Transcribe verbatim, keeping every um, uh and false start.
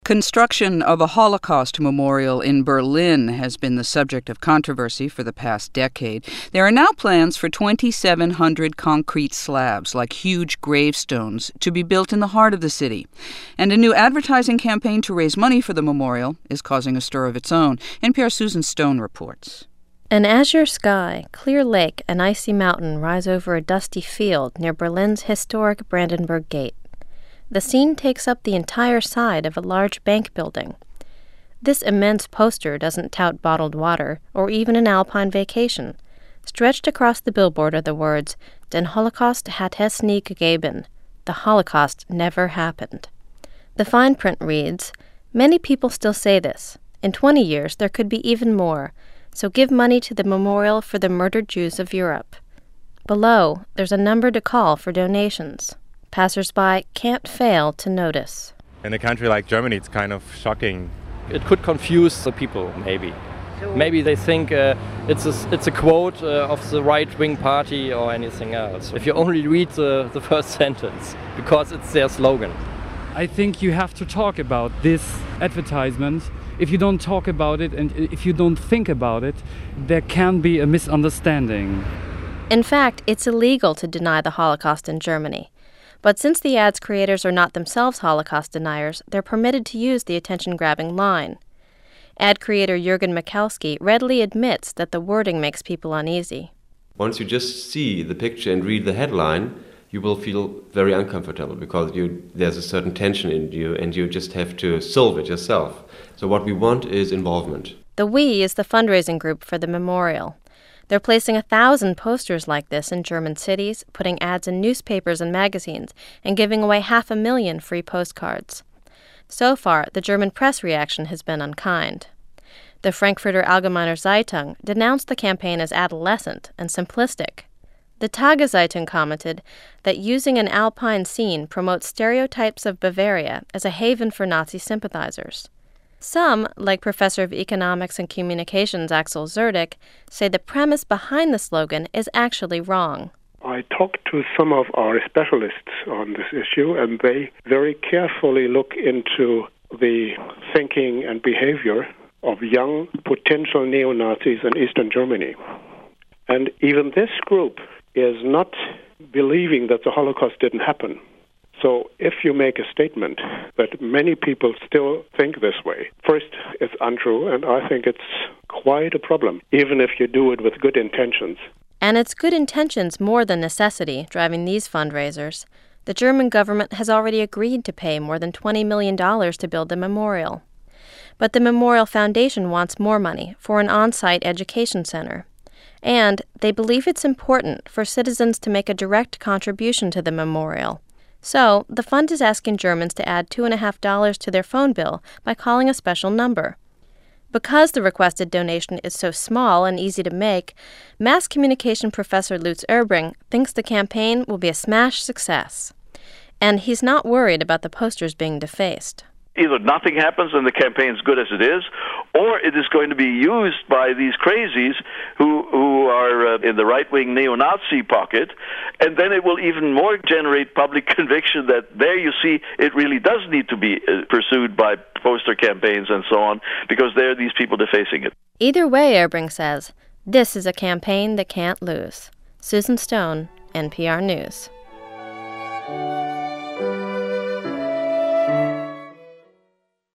Construction of a Holocaust memorial in Berlin has been the subject of controversy for the past decade. There are now plans for twenty-seven hundred concrete slabs, like huge gravestones, to be built in the heart of the city. And a new advertising campaign to raise money for the memorial is causing a stir of its own. N P R's Susan Stone reports. An azure sky, clear lake, and icy mountain rise over a dusty field near Berlin's historic Brandenburg Gate. The scene takes up the entire side of a large bank building. This immense poster doesn't tout bottled water or even an alpine vacation. Stretched across the billboard are the words, Den Holocaust hat es nie gegeben. The Holocaust never happened. The fine print reads, "Many people still say this. In twenty years, there could be even more. So give money to the memorial for the murdered Jews of Europe." Below, there's a number to call for donations. Passers-by can't fail to notice. In a country like Germany, it's kind of shocking. It could confuse the people, maybe. Maybe they think uh, it's, a, it's a quote uh, of the right-wing party or anything else. If you only read the, the first sentence, because it's their slogan. I think you have to talk about this advertisement. If you don't talk about it and if you don't think about it, there can be a misunderstanding. In fact, it's illegal to deny the Holocaust in Germany. But since the ad's creators are not themselves Holocaust deniers, they're permitted to use the attention-grabbing line. Ad creator Jürgen Michalski readily admits that the wording makes people uneasy. Once you just see the picture and read the headline, you will feel very uncomfortable because you, there's a certain tension in you and you just have to solve it yourself. So what we want is involvement. The We is the fundraising group for the memorial. They're placing a thousand posters like this in German cities, putting ads in newspapers and magazines, and giving away half a million free postcards. So far, the German press reaction has been unkind. The Frankfurter Allgemeine Zeitung denounced the campaign as adolescent and simplistic. The Tageszeitung commented that using an alpine scene promotes stereotypes of Bavaria as a haven for Nazi sympathizers. Some, like Professor of Economics and Communications Axel Zerdick, say the premise behind the slogan is actually wrong. I talked to some of our specialists on this issue, and they very carefully look into the thinking and behavior of young potential neo-Nazis in Eastern Germany. And even this group is not believing that the Holocaust didn't happen. So if you make a statement that many people still think this way, first, it's untrue, and I think it's quite a problem, even if you do it with good intentions. And it's good intentions more than necessity driving these fundraisers. The German government has already agreed to pay more than twenty million dollars to build the memorial. But the Memorial Foundation wants more money for an on-site education center. And they believe it's important for citizens to make a direct contribution to the memorial. So, the fund is asking Germans to add two point five dollars to their phone bill by calling a special number. Because the requested donation is so small and easy to make, mass communication professor Lutz Erbring thinks the campaign will be a smash success. And he's not worried about the posters being defaced. Either nothing happens and the campaign's good as it is, or it is going to be used by these crazies who who are uh, in the right-wing neo-Nazi pocket, and then it will even more generate public conviction that there you see it really does need to be uh, pursued by poster campaigns and so on, because there are these people defacing it. Either way, Erbring says, this is a campaign that can't lose. Susan Stone, N P R News.